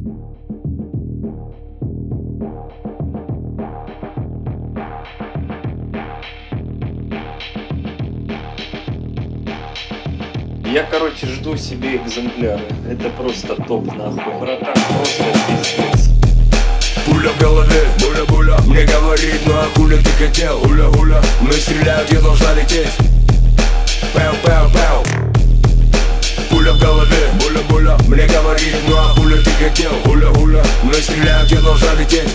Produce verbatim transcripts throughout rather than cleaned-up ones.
Я, короче, жду себе экземпляры. Это просто топ, нахуй. Братан, просто пиздец. Пуля в голове, буля-буля, мне говорит, ну а хули ты хотел, уля-уля. Мы стреляют, я должна лететь. Пэу-пэу-пэу. Пуля в голове, буля-буля, мне говорит, ну а хули ты хотел, уля-уля. Мы стреляют, я должна лететь.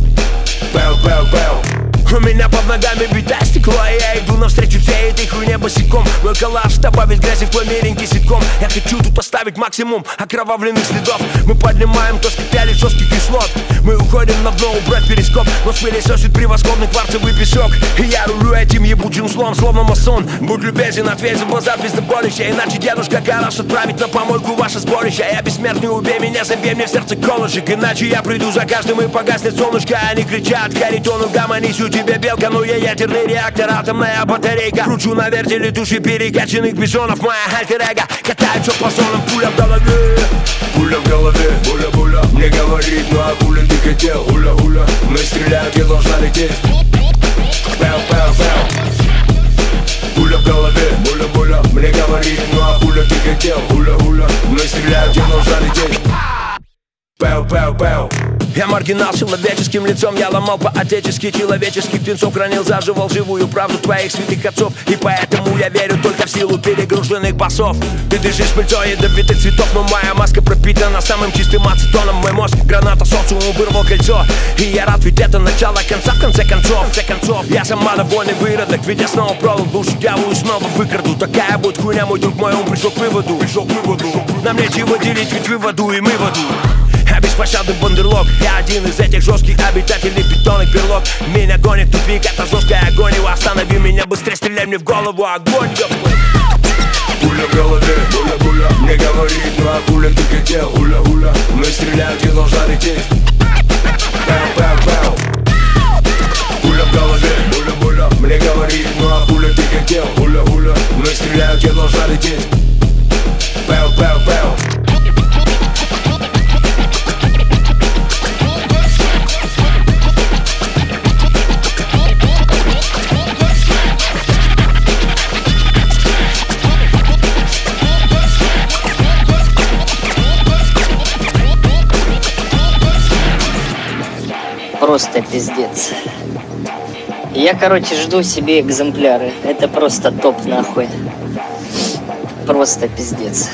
Пэу-пэу-пэу. У меня под ногами битое стекло, и я иду навстречу всей этой хуйне босиком. Мой коллаж добавит грязи в твой миленький ситком. Я хочу тут оставить максимум окровавленных следов. Мы поднимаем то скипяли жестких кислот. Мы уходим на дно, убрать перископ. Нос пылесосит превосходный кварцевый песок. И я рулю этим ебучим злом, словно масон. Будь любезен, ответь за базар пиздоболища. Иначе дедушка гараж отправит на помойку ваше сборище. Я бессмертный, убей меня, забей мне в сердце колышек. Иначе я приду за каждым и погаснет солнышко. Они кричат, каритону гамонись, у тебя белка, но я ядерный реактор, атомная батарейка. Кручу на вертеле души перекачанных бизонов. Моя альтер-эго катается по зонам. Пуля в голове, пуля в голове, буля-буля, мне говорит, ну а хули ты хотел, уля-уля. Мы стреляют, я должна лететь. Пэу-пэу-пэу. Пуля в голове, буля-буля, мне говорит, ну а хули ты хотел, уля-уля. Мы стреляют, я должна лететь. Пэу-пэу-пэу. Я маргинал с человеческим лицом. Я ломал по-отечески человеческих птенцов. Хранил заживал живую правду твоих святых отцов. И поэтому я верю только в силу перегруженных басов. Ты дышишь пыльцо ядовитых цветов, но моя маска пропитана самым чистым ацетоном. Мой мозг граната социуму вырвал кольцо. И я рад, ведь это начало конца в конце концов. В конце концов, я сама довольный выродок. Ведь я снова продал душу дьяволу и снова выкраду. Такая будет хуйня, мой друг мой, он пришел к выводу. Пришел к выводу. Нам нечего делить, ведь вы в аду и мы в аду. Я беспощадный бандерлог. Я один из этих жестких обитателей бетонных берлог. Меня гонит тупик, это жесткая агония. Останови меня быстрее, стреляй мне в голову. Огонь, ёпта. Пуля в голове, буля-буля, мне говорит, ну а хули ты хотел, уля-уля. Мы стреляют, я должна лететь. Пэу-пэу-пэу. Пуля в голове, буля-буля, мне говорит, ну а хули ты хотел, уля-уля. Мы стреляют, я должна лететь. Пэу-пэу-пэу. Просто пиздец. Я, короче, жду себе экземпляры. Это просто топ, нахуй. Просто пиздец.